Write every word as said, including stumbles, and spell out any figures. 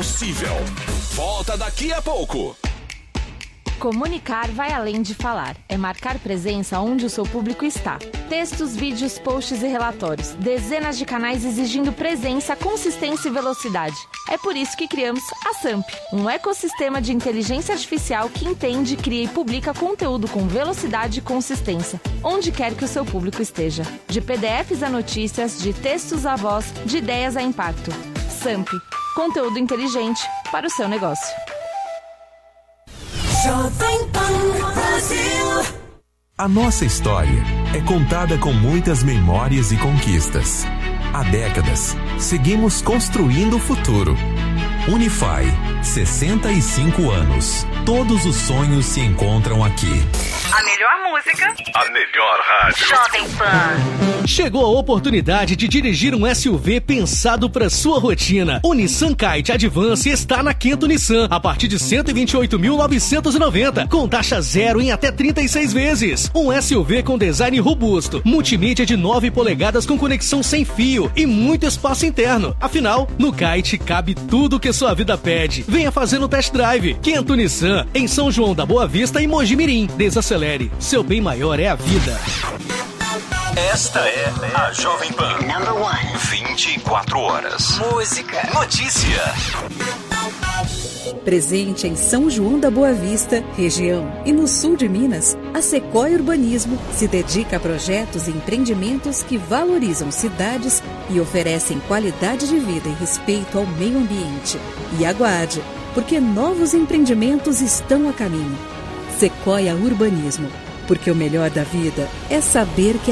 possível. Volta daqui a pouco. Comunicar vai além de falar. É marcar presença onde o seu público está. Textos, vídeos, posts e relatórios. Dezenas de canais exigindo presença, consistência e velocidade. É por isso que criamos a Samp, um ecossistema de inteligência artificial que entende, cria e publica conteúdo com velocidade e consistência, onde quer que o seu público esteja. De P D Fs a notícias, de textos a voz, de ideias a impacto. Samp, conteúdo inteligente para o seu negócio. Jovem Pan Brasil. A nossa história é contada com muitas memórias e conquistas. Há décadas, seguimos construindo o futuro. Unify, sessenta e cinco anos. Todos os sonhos se encontram aqui. A melhor música. A melhor rádio. Jovem Pan. Chegou a oportunidade de dirigir um S U V pensado para sua rotina. O Nissan Kite Advance está na Quinto Nissan a partir de cento e vinte e oito mil novecentos e noventa, com taxa zero em até trinta e seis vezes. Um S U V com design robusto, multimídia de nove polegadas com conexão sem fio e muito espaço interno. Afinal, no Kite cabe tudo que sua vida pede. Venha fazer no test drive. Quinto Nissan, em São João da Boa Vista e Mogi Mirim. Desacelere. Seu bem maior é a vida. Esta é a Jovem Pan. Number one. vinte e quatro horas. Música. Notícia. Presente em São João da Boa Vista, região, e no sul de Minas, a Sequoia Urbanismo se dedica a projetos e empreendimentos que valorizam cidades e oferecem qualidade de vida e respeito ao meio ambiente. E aguarde, porque novos empreendimentos estão a caminho. Sequoia Urbanismo, porque o melhor da vida é saber que